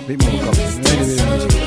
Bit more coffee. We need a bit of music.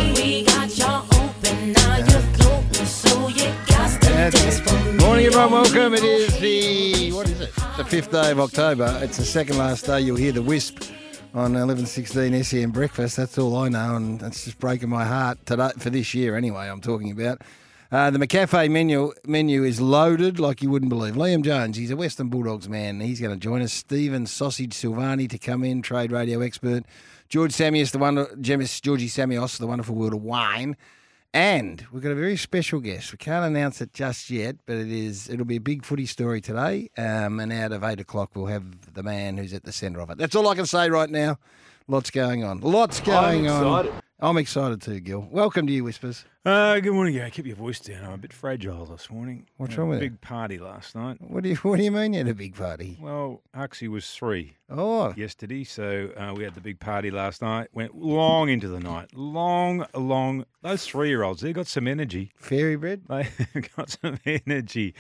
Morning, everyone. Welcome. It is the 5th day of October. It's the second last day. You'll hear the Wisp on 11:16 SEM Breakfast. That's all I know, and it's just breaking my heart today for this year. Anyway, I'm talking about. The McCafe menu is loaded like you wouldn't believe. Liam Jones, he's a Western Bulldogs man. He's going to join us. Stephen Sausage Silvani to come in, trade radio expert. Georgie Samios, the wonderful world of wine. And we've got a very special guest. We can't announce it just yet, but it'll be a big footy story today. And out of 8 o'clock, we'll have the man who's at the centre of it. That's all I can say right now. Lots going on. I'm excited too, Gil. Welcome to you, Whispers. Good morning, Gary. Keep your voice down. I'm a bit fragile this morning. What's wrong with it? Big party last night. What do you mean you had a big party? Well, Huxley was 3 yesterday, so we had the big party last night. Went long into the night. Long. Those 3-year-olds, they got some energy. Fairy bread? They got some energy.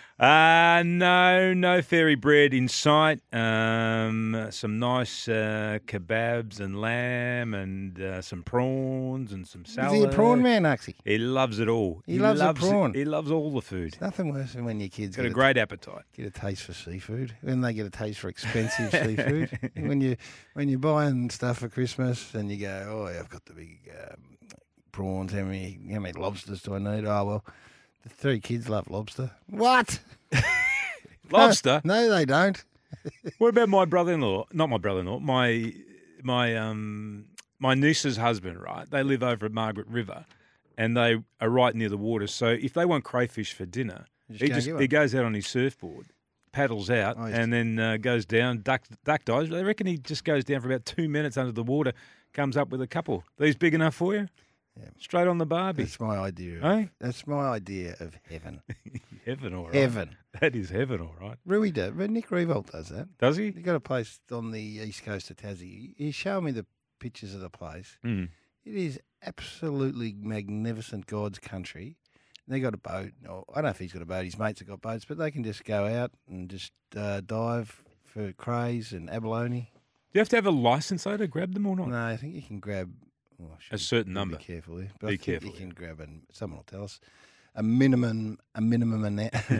No fairy bread in sight. Some nice kebabs and lamb and some prawns and some salad. Is he a prawn man, Uxie? He loves it all. He loves a prawn. He loves all the food. There's nothing worse than when your kids got a great appetite. Get a taste for seafood. When they get a taste for expensive seafood. When you're buying stuff for Christmas and you go, oh, yeah, I've got the big prawns. How many lobsters do I need? Oh, well. The 3 kids love lobster. What? Lobster? No, they don't. What about my brother-in-law? Not my brother-in-law. My niece's husband, right? They live over at Margaret River, and they are right near the water. So if they want crayfish for dinner, he goes out on his surfboard, paddles out, and then goes down, duck dives. They reckon he just goes down for about 2 minutes under the water, comes up with a couple. These big enough for you? Yeah. Straight on the barbie. That's my idea. That's my idea of heaven. Heaven, all right. Heaven. That is heaven, all right. Nick Revolt does that. Does he? He's got a place on the east coast of Tassie. He's showing me the pictures of the place. Mm. It is absolutely magnificent, God's country. They got a boat. Or I don't know if he's got a boat. His mates have got boats, but they can just go out and just dive for crays and abalone. Do you have to have a license though to grab them or not? No, I think you can grab. A certain number. Be careful there. Be careful. You can grab, someone will tell us, a minimum amount.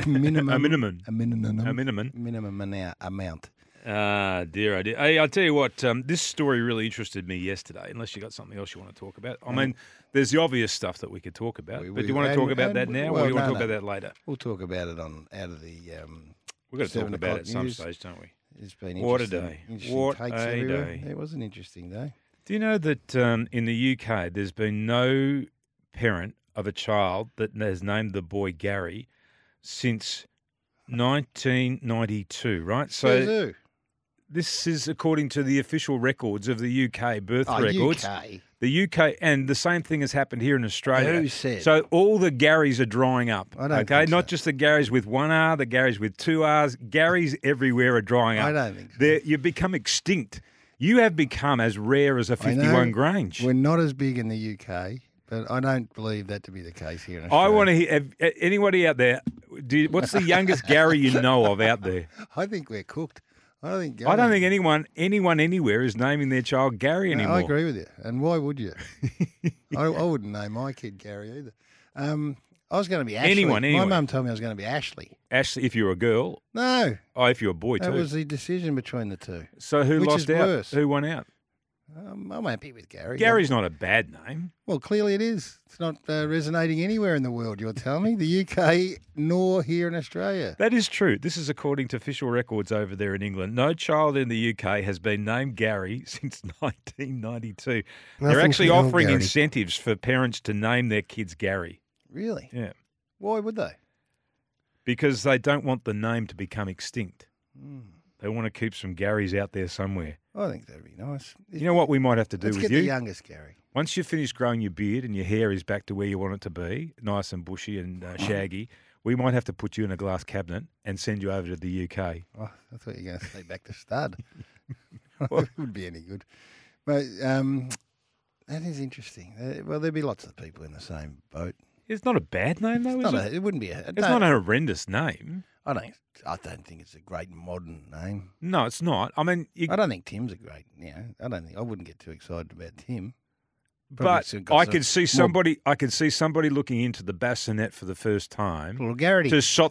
Dear, oh dear. Hey, I'll tell you what, this story really interested me yesterday, unless you got something else you want to talk about. I mean, there's the obvious stuff that we could talk about, but do you want to talk about that now, or do you want to talk about that later? We'll talk about it out of the We've got to talk about it at some stage, don't we? It's been what interesting. A day. What a day. It was an interesting day. Do you know that in the UK there's been no parent of a child that has named the boy Gary since 1992, right? So this is according to the official records of the UK birth records. UK. The UK, and the same thing has happened here in Australia. Who said? So all the Garys are drying up. I don't think Not so. just the Garys with 1 R, the Garys with 2 Rs. Garys everywhere are drying up. I don't think so. You've become extinct. You have become as rare as a 51 Grange. We're not as big in the UK, but I don't believe that to be the case here in Australia. I want to hear, anybody out there, what's the youngest Gary you know of out there? I think we're cooked. I don't think anyone anywhere is naming their child Gary anymore. I agree with you. And why would you? I wouldn't name my kid Gary either. I was going to be Ashley. Anyone. My mum told me I was going to be Ashley. Ashley, if you're a girl? No. Oh, if you're a boy too. That was the decision between the two. So who Which lost is out? worse? Who won out? I'm happy with Gary. Gary's not a bad name. Well, clearly it is. It's not resonating anywhere in the world, you're telling me. The UK nor here in Australia. That is true. This is according to official records over there in England. No child in the UK has been named Gary since 1992. They're actually offering incentives for parents to name their kids Gary. Really? Yeah. Why would they? Because they don't want the name to become extinct. They want to keep some Garys out there somewhere. I think that'd be nice. You know what we might have to do with you? Let's get the youngest Gary. Once you finish growing your beard and your hair is back to where you want it to be, nice and bushy and shaggy, we might have to put you in a glass cabinet and send you over to the UK. Oh, I thought you were going to say back to stud. It wouldn't be any good. But that is interesting. Well, there'd be lots of people in the same boat. It's not a bad name, though, is it? It wouldn't be. It's not a horrendous name. I don't think it's a great modern name. No, it's not. I mean, I don't think Tim's a great. I wouldn't get too excited about Tim. But soon got I some could see more- somebody. I could see somebody looking into the bassinet for the first time Little Garrity.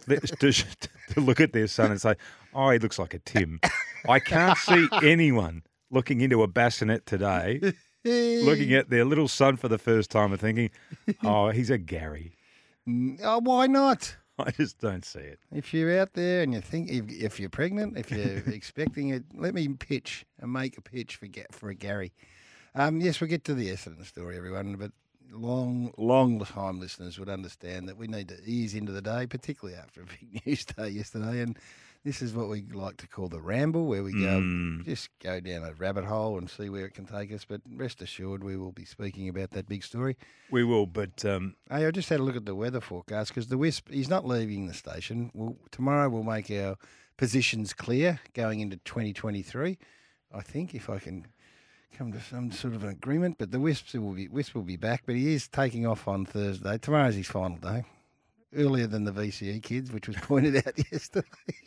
to look at their son and say, "Oh, he looks like a Tim." I can't see anyone looking into a bassinet today, looking at their little son for the first time and thinking, "Oh, he's a Gary." Oh, why not? I just don't see it. If you're out there and you think if you're pregnant, if you're expecting it, let me pitch and make a pitch for a Gary. Yes, we'll get to the Essendon story, everyone, but long time listeners would understand that we need to ease into the day, particularly after a big news day yesterday. And this is what we like to call the ramble, where we just go down a rabbit hole and see where it can take us. But rest assured, we will be speaking about that big story. We will, but Hey, I just had a look at the weather forecast because the Wisp, he's not leaving the station. Tomorrow we'll make our positions clear going into 2023, I think, if I can come to some sort of an agreement. But the Wisp will be back, but he is taking off on Thursday. Tomorrow's his final day, earlier than the VCE kids, which was pointed out yesterday.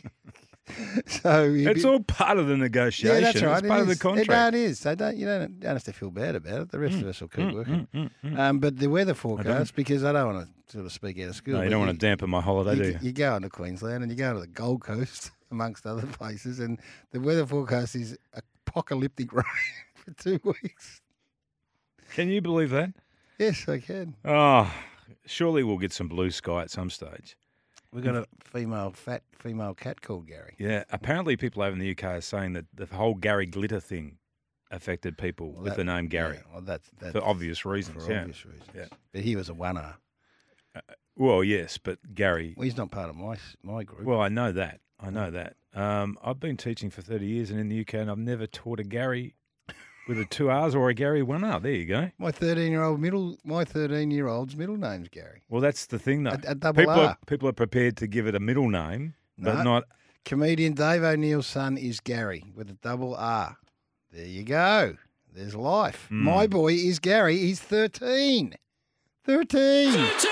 So it's all part of the negotiation. Yeah, that's right. It's part of the contract. No, it is. So you don't have to feel bad about it. The rest of us will keep working. But the weather forecast, because I don't want to sort of speak out of school. No, you don't want to dampen my holiday, do you? You go into Queensland and you go to the Gold Coast, amongst other places, and the weather forecast is apocalyptic rain for 2 weeks. Can you believe that? Yes, I can. Oh, surely we'll get some blue sky at some stage. We've got a fat female cat called Gary. Yeah, apparently people over in the UK are saying that the whole Gary Glitter thing affected people with the name Gary. Yeah, well, that's for obvious reasons. For obvious reasons. Yeah. But he was a one-R. Well, yes, but Gary. Well, he's not part of my group. Well, I know that. I've been teaching for 30 years in the UK, and I've never taught a Gary with a 2 R's or a Gary 1R. There you go. My 13-year-old's middle name's Gary. Well, that's the thing, though. A double R. People are prepared to give it a middle name, but No. not. Comedian Dave O'Neill's son is Gary with a double R. There you go. There's life. My boy is Gary. He's 13. 13.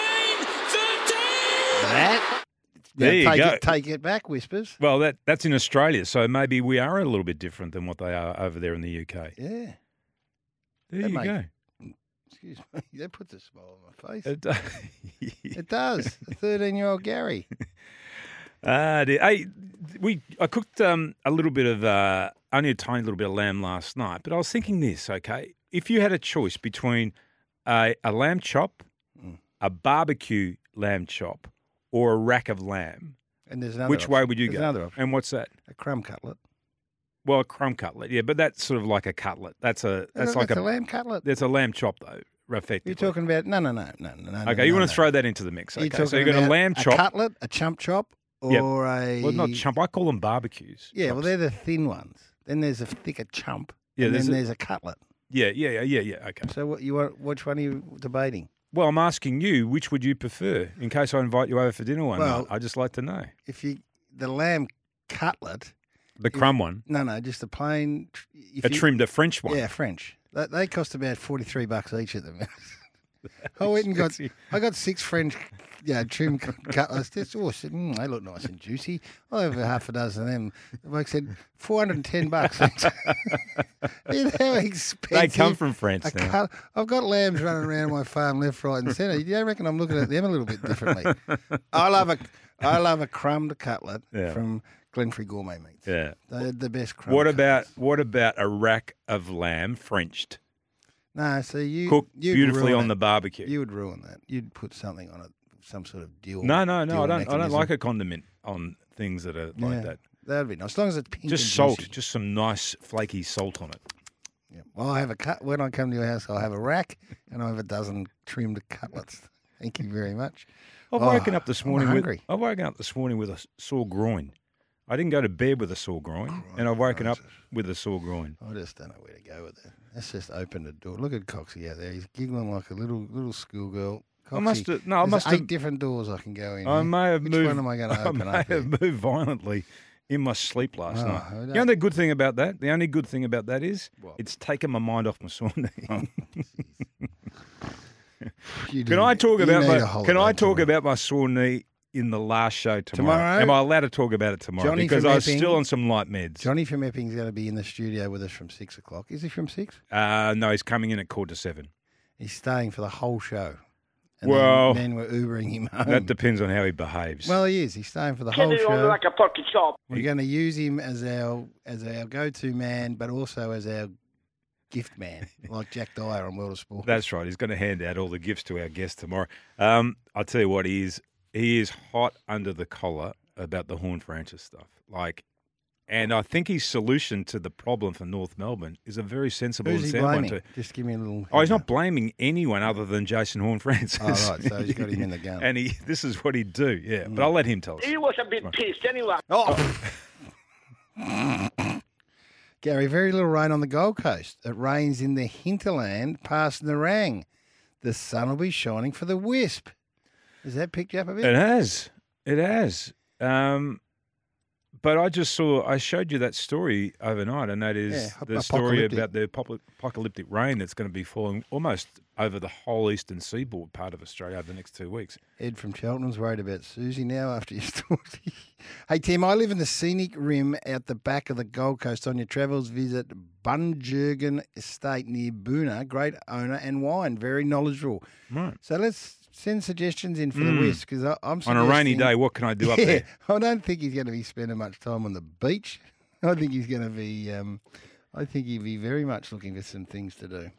That. There you go. Take it back, Whispers. Well, that's in Australia, so maybe we are a little bit different than what they are over there in the UK. Yeah. There you go. Excuse me. That puts a smile on my face. It does. It does. A 13-year-old Gary. Dear. Hey, I cooked a little bit of, only a tiny little bit of lamb last night, but I was thinking this, okay? If you had a choice between a lamb chop, a barbecue lamb chop, or a rack of lamb, And there's another which way would you There's go? another option. And what's that? A crumb cutlet. Well, a crumb cutlet, yeah, but that's sort of like a cutlet. That's like a lamb cutlet. That's a lamb chop, though, effectively. You're talking about no. Okay, you want to throw that into the mix. You're Okay, talking so you've got a about lamb chop. a cutlet, a chump chop, or a Well, not chump. I call them barbecues. Yeah, well, chops. they're the thin ones. Then there's a thicker chump. Yeah, and there's then a- there's a cutlet. Yeah. Okay. So what you want? Which one are you debating? Well, I'm asking you, which would you prefer? In case I invite you over for dinner one Well- night, I'd just like to know. The lamb cutlet. The crumb one, No, just a plain. a French one. Yeah, French. They cost about $43 each at them. I went and I got 6 French, trim cutlets. They look nice and juicy. I have half a dozen of them. The bloke said $410. You know how expensive. They come from France now. I've got lambs running around my farm left, right, and centre. You reckon I'm looking at them a little bit differently? I love a crumbed cutlet from Glenfrey Gourmet Meats. Yeah. They're the best crumb. What about a rack of lamb Frenched, No, so you'd beautifully ruin on the it. barbecue? You would ruin that. You'd put something on it, some sort of dill. No, I dill don't. I don't mechanism. like a condiment on things that are like that. That'd be nice, as long as it's pink. Just and salt, juicy. just some nice flaky salt on it. Yeah. Well, I have a cut when I come to your house. I'll have a rack and I have a dozen trimmed cutlets. Thank you very much. I've woken up this morning hungry. with a sore groin. I didn't go to bed with a sore groin, and I've woken up with a sore groin. I just don't know where to go with it. Let's just open the door. Look at Coxie out there. He's giggling like a little schoolgirl. I must have. No, I There's must 8 have. different doors I can go in. I may have Which moved. one am I going to open I up? may have moved violently in my sleep last Oh, night. I don't- The only good thing about that, is What? it's taken my mind off my sore knee. You Can do- I talk you about need my? a holiday Can I talk tomorrow. about my sore knee in the last show tomorrow? Tomorrow? Am I allowed to talk about it tomorrow? Johnny Because from I was Epping- still on some light meds. Johnny from Epping's going to be in the studio with us from 6 o'clock. Is he from 6? No, he's coming in at 6:45. He's staying for the whole show. And Well, then we're Ubering him home. that depends on how he behaves. Well, he is. He's staying for the Get whole it on show. like a pocket shop. We're going to use him as our go-to man, but also as our gift man, like Jack Dyer on World of Sport. That's right. He's going to hand out all the gifts to our guests tomorrow. I'll tell you what, he is hot under the collar about the Horn Francis stuff. And I think his solution to the problem for North Melbourne is a very sensible Who's and he sound one blaming? too. Just give me a little. Oh, he's not blaming anyone other than Jason Horn Francis. Oh, right. So he's got him in the gun. And this is what he'd do, yeah. But I'll let him tell us. He was a bit pissed anyway. Oh. Gary, very little rain on the Gold Coast. It rains in the hinterland past Nerang. The sun will be shining for the Wisp. Has that picked you up a bit? It has. But I showed you that story overnight, and that is the story about the apocalyptic rain that's going to be falling almost over the whole eastern seaboard part of Australia over the next 2 weeks. Ed from Cheltenham's worried about Susie now after your story. Hey, Tim, I live in the scenic rim out the back of the Gold Coast. On your travels, visit Bunjurgen Estate near Boona. Great owner and wine. Very knowledgeable. Right. So let's send suggestions in for the Wisp, because I'm on a rainy day, what can I do up there? I don't think he's going to be spending much time on the beach. I think he's going to be. I think he'd be very much looking for some things to do.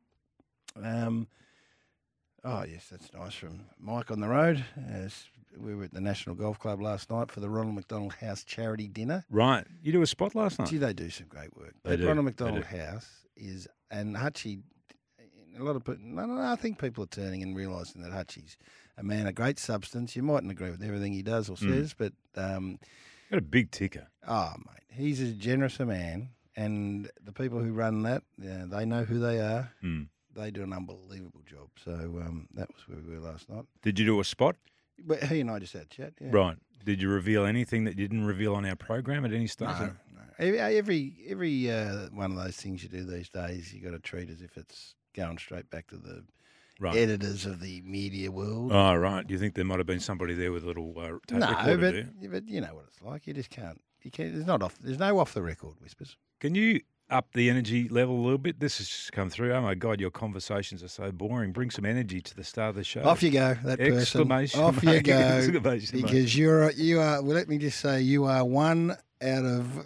Oh yes, that's nice from Mike on the road. We were at the National Golf Club last night for the Ronald McDonald House charity dinner. Right, you do a spot last night. Gee, they do some great work. They That do. Ronald McDonald House is, and Hutchie. A lot of people, no, I think people are turning and realising that Hutchie's a man of great substance. You mightn't agree with everything he does or says, but Got a big ticker. oh, mate, he's as generous a man, and the people who run that, they know who they are. They do an unbelievable job. So that was where we were last night. Did you do a spot? But he and I just had a chat. Yeah. Right. Did you reveal anything that you didn't reveal on our program at any stage? No. Every one of those things you do these days, you got to treat as if it's going straight back to the editors of the media world. Oh, right. Do you think there might have been somebody there with a little tape recorder? But you know what it's like. You just can't. You can't. There's no off the record whispers. Can you up the energy level a little bit? This has just come through. Oh my God, your conversations are so boring. Bring some energy to the start of the show. Off you go, that Exclamation person. Off you mark. go. Exclamation mark. Because you are. Well, let me just say, you are one out of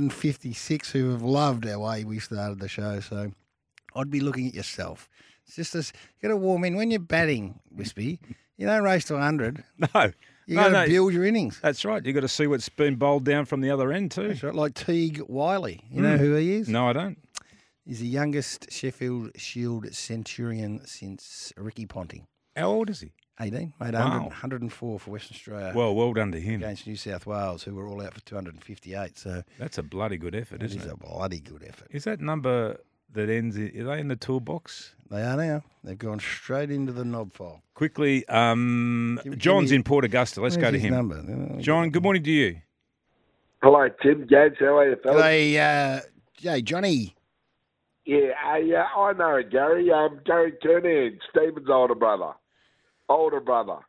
156 who have loved our way we started the show. So I'd be looking at yourself. It's just this. You got to warm in when you're batting, Wispy. You don't race to 100. No. You got to build your innings. That's right. You got to see what's been bowled down from the other end too. That's right. Like Teague Wiley. You know who he is? No, I don't. He's the youngest Sheffield Shield centurion since Ricky Ponting. How old is he? 18. Made Wow. 104 for Western Australia. Well done to him. Against New South Wales, who were all out for 258. So That's a bloody good effort, it isn't is it? a bloody good effort. Is that number that ends? Are they in the toolbox? They are now. They've gone straight into the knob file. Quickly, Give John's me- in Port Augusta. Let's go Where's to his him. number? John, good morning to you. Hello, Tim, Gads, how are you, fellas? Hey, Johnny. Yeah, I know Gary. Gary Kernan, Stephen's older brother. I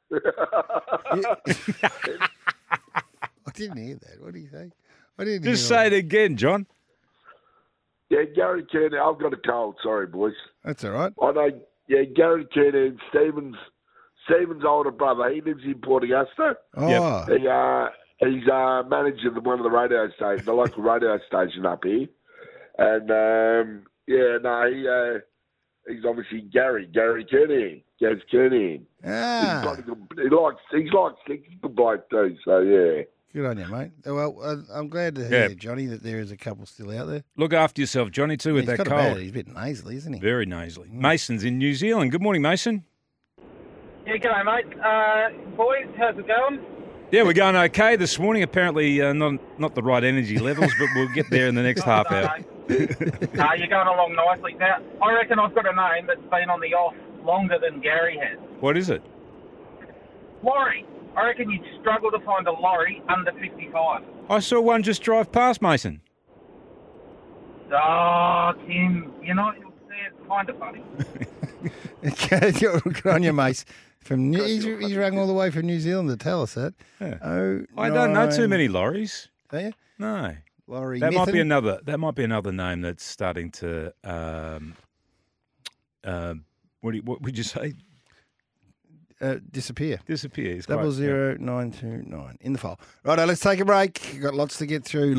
didn't hear that. What did he say? I didn't Just hear say it again, John. Yeah, Gary Kernan. I've got a cold. Sorry, boys. That's all right. I know. Yeah, Gary Kernan, Stephen's older brother. He lives in Port Augusta. Oh, He's manager of one of the radio stations, the local radio station up here. And he's obviously Gary Kernan, Gaz Kernan. He's a good bloke too. So yeah. Good on you, mate. Well, I'm glad to hear, Johnny, that there is a couple still out there. Look after yourself, Johnny, too, with He's that got a cold. bad. He's a bit nasally, isn't he? Very nasally. Mason's in New Zealand. Good morning, Mason. Yeah, g'day, mate. Boys, how's it going? Yeah, we're going okay this morning. Apparently, not the right energy levels, but we'll get there in the next half hour. No, you're going along nicely. Now, I reckon I've got a name that's been on the off longer than Gary has. What is it? Lorry. I reckon you'd struggle to find a lorry under 55. I saw one just drive past, Mason. Oh, Tim, it's kind of funny. Good on you, mate. He's rung all the way from New Zealand to tell us that. Yeah. Oh, I don't know too many lorries. Do you? No. Laurie That might be Mithen? another name that's starting to What would you say? Disappear. Disappear. It's quite- 00929 in the file. Righto, let's take a break. Got lots to get through.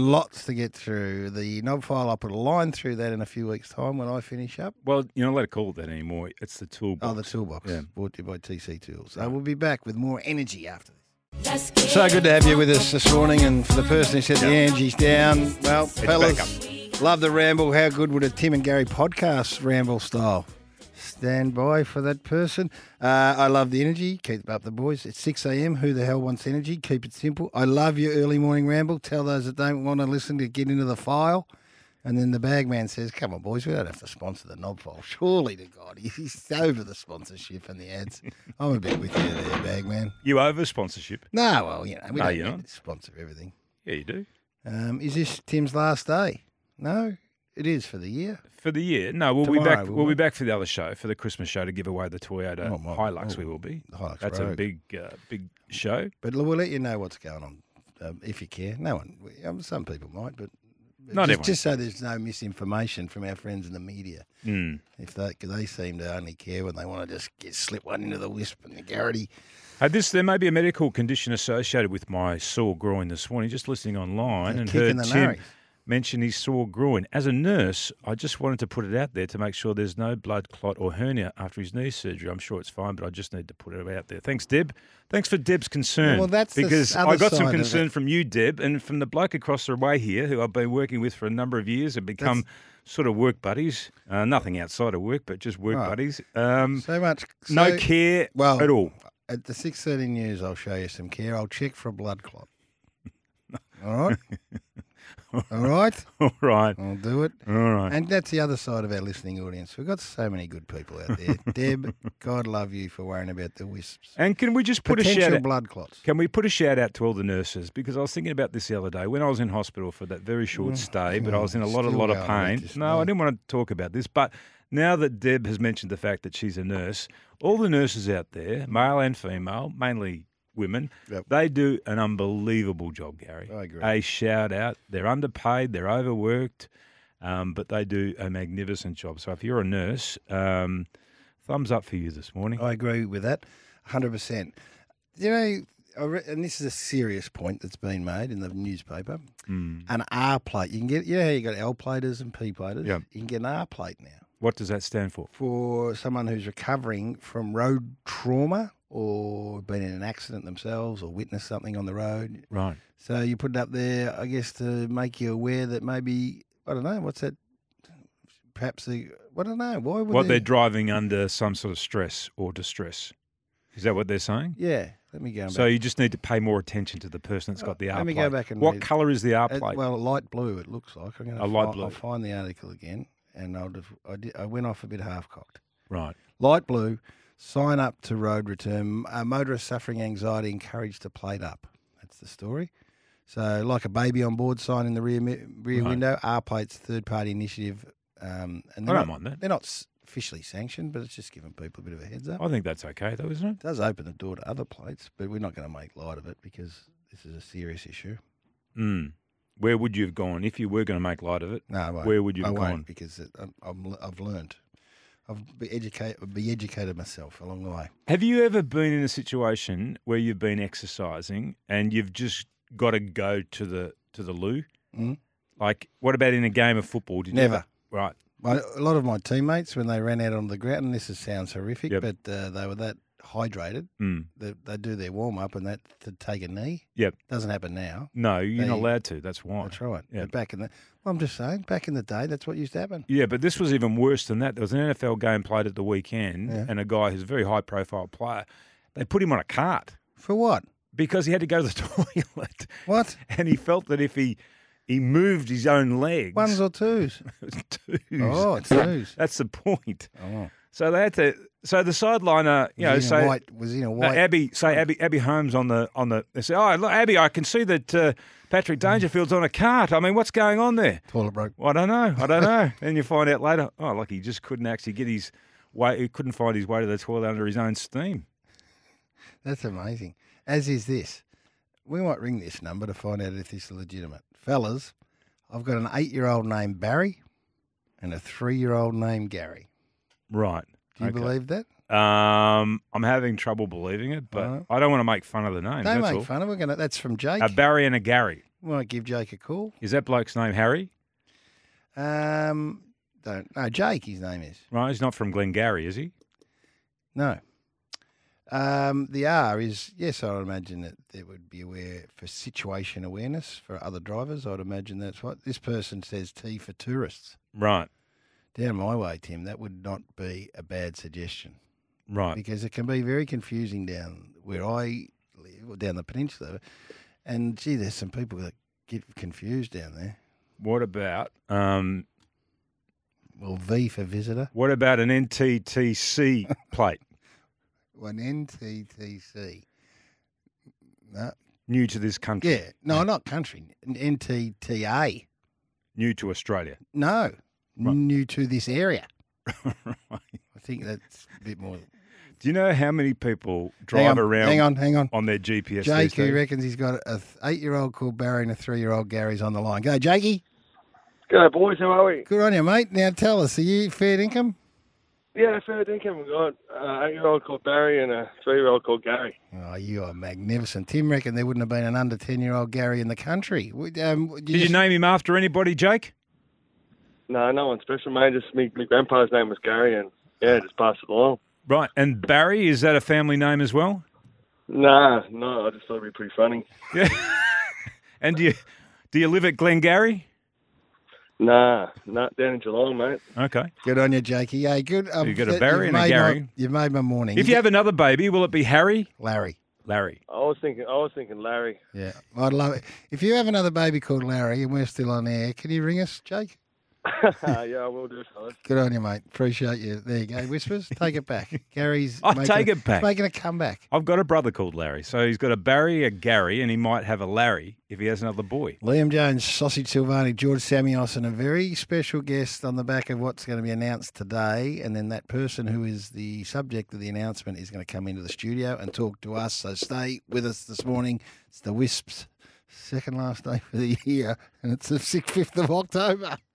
The knob file, I'll put a line through that in a few weeks' time when I finish up. Well, you don't let it call it that anymore. It's the toolbox. Oh, the toolbox. Yeah. Brought to you by TC Tools. So we'll be back with more energy after this. So good to have you with us this morning. And for the person who said the energy's down, well, fellas, love the ramble. How good would a Tim and Gary podcast ramble style? Stand by for that person. I love the energy. Keep up the boys. It's 6 a.m. Who the hell wants energy? Keep it simple. I love your early morning ramble. Tell those that don't want to listen to get into the file. And then the bagman says, come on, boys, we don't have to sponsor the knob file. Surely to God. He's over the sponsorship and the ads. I'm a bit with you there, bagman. You over sponsorship? No, well, we don't you're need not. to sponsor everything. Yeah, you do. Is this Tim's last day? No, it is for the year. For the year? No, we'll Tomorrow, be back. will We'll we? be back for the other show, for the Christmas show, to give away the Toyota Hilux. We will be. The Hilux That's a Rogue. big show. But we'll let you know what's going on if you care. No one, some people might, but Not everyone. just so there's no misinformation from our friends in the media. Mm. Because they seem to only care when they want to just slip one into the wisp and the Garrity. There may be a medical condition associated with my sore groin this morning. Just listening online and Kick in heard the Tim nurse. mention his sore groin. As a nurse, I just wanted to put it out there to make sure there's no blood clot or hernia after his knee surgery. I'm sure it's fine, but I just need to put it out there. Thanks, Deb. Thanks for Deb's concern. Well, that's the because other I got some side of concern it. from you, Deb, and from the bloke across the way here who I've been working with for a number of years and become sort of work buddies. Nothing outside of work, but just work buddies. So much. No care at all. At the 6:30 news, I'll show you some care. I'll check for a blood clot. All right? All right? All right. I'll do it. All right. And that's the other side of our listening audience. We've got so many good people out there. Deb, God love you for worrying about the wisps. And can we just put a Potential shout out? blood clots. Can we put a shout out to all the nurses? Because I was thinking about this the other day when I was in hospital for that very short stay, but I was in a lot still of going pain. about this, No, I mate. didn't want to talk about this, but now that Deb has mentioned the fact that she's a nurse, all the nurses out there, male and female, mainly women, Yep. they do an unbelievable job, Gary. I agree. A shout out. They're underpaid, they're overworked, but they do a magnificent job. So if you're a nurse, thumbs up for you this morning. I agree with that 100%. You know, and this is a serious point that's been made in the newspaper. An R plate. You can get, how you got L platers and P platers? Yep. You can get an R plate now What does that stand for? for someone who's recovering from road trauma or been in an accident themselves or witnessed something on the road. Right. So you put it up there, I guess, to make you aware that maybe, I don't know, what's that? Perhaps I don't know. Why would They're driving under some sort of stress or distress. Is that what they're saying? Yeah. Let me go back. So you just need to pay more attention to the person that's got the R let me plate. go back and what read. colour is the R plate? Well, light blue it looks like. I'm gonna A light blue. I'll find the article again, and I went off a bit half-cocked. Right. Light blue, sign up to road return. Motorists suffering anxiety encouraged to plate up. That's the story. So like a baby on board sign in the rear Right. window, R plates, third-party initiative. And I don't mind that. They're not officially sanctioned, but it's just giving people a bit of a heads up. I think that's okay, though, isn't it? It does open the door to other plates, but we're not going to make light of it because this is a serious issue. Mm. Where would you have gone if you were going to make light of it? No, I won't. Where would you I have won't gone? because I've learned. I've be educated myself along the way. Have you ever been in a situation where you've been exercising and you've just got to go to the loo? Mm. Like, what about in a game of football? Did you Never. ever- Right. A lot of my teammates, when they ran out on the ground, and sounds horrific, Yep. but they were that hydrated. Mm. They do their warm up and that to take a knee. Yep. Doesn't happen now. No, you're not They- allowed to. That's why. That's right. Yeah. But I'm just saying, back in the day, that's what used to happen. Yeah, but this was even worse than that. There was an NFL game played at the weekend, Yeah. and a guy who's a very high-profile player, they put him on a cart For what? because he had to go to the toilet, What? and he felt that if he moved his own legs, Ones or twos? it was twos. Oh, it's twos. That's the point. Oh. So they had to. So the sideliner, Was in a white. Abby Holmes on the. They say, "Oh, look, Abby, I can see that Patrick Dangerfield's on a cart. I mean, what's going on there?" Toilet broke. Well, I don't know. Then you find out later. Oh, look, he just couldn't actually get his way. He couldn't find his way to the toilet under his own steam. That's amazing. As is this. We might ring this number to find out if this is legitimate. Fellas, I've got an 8-year-old named Barry and a 3-year-old named Gary. Right. Do you believe that? I'm having trouble believing it, but Right. I don't want to make fun of the names. Don't that's make all. fun of it. That's from Jake. A Barry and a Gary. Might give Jake a call. Is that bloke's name Harry? Don't. No, Jake. His name is. Right, he's not from Glengarry, is he? No. The R is, yes, I would imagine that there would be aware for situation awareness for other drivers. I'd imagine that's what this person says. T for tourists. Right, Down my way, Tim, that would not be a bad suggestion right. because it can be very confusing down where I live or down the peninsula. And, gee, there's some people that get confused down there. What about Well, V for visitor. what about an NTTC plate? One NTTC. No. New to this country. Yeah. No, not country. NTTA. New to Australia. No. Right. New to this area. Right. I think that's a bit more. Do you know how many people drive around Hang on. on their GPS Jake, these who days? reckons he's got a 8-year-old called Barry and a 3-year-old Gary's on the line. Go, Jakey. G'day, boys. How are we? Good on you, mate. Now tell us, are you fair income? Yeah, fair dinkum. We've got an 8-year-old called Barry and a 3-year-old called Gary. Oh, you are magnificent. Tim reckoned there wouldn't have been an under 10-year-old Gary in the country. Did you name him after anybody, Jake? No, no one special, mate. Just my grandpa's name was Gary, and yeah, just passed it along. Right. And Barry, is that a family name as well? No, I just thought it'd be pretty funny. Yeah. And do you live at Glengarry? Nah, down in Geelong, mate. Okay. Good on you, Jakey. Yeah, good. You got a Barry and a Gary. You've made my morning. If you have another baby, will it be Harry? Larry. Larry. I was thinking Larry. Yeah, I'd love it. If you have another baby called Larry and we're still on air, can you ring us, Jake? Yeah, I will do, fellas. Good on you, mate. Appreciate you. There you go. Whispers, take it back. Gary's Take it back. making a comeback. I've got a brother called Larry. So he's got a Barry, a Gary, and he might have a Larry if he has another boy. Liam Jones, Sausage Silvani, George Samios, and a very special guest on the back of what's going to be announced today. And then that person who is the subject of the announcement is going to come into the studio and talk to us. So stay with us this morning. It's the Wisps' second last day for the year, and it's the 5th of October.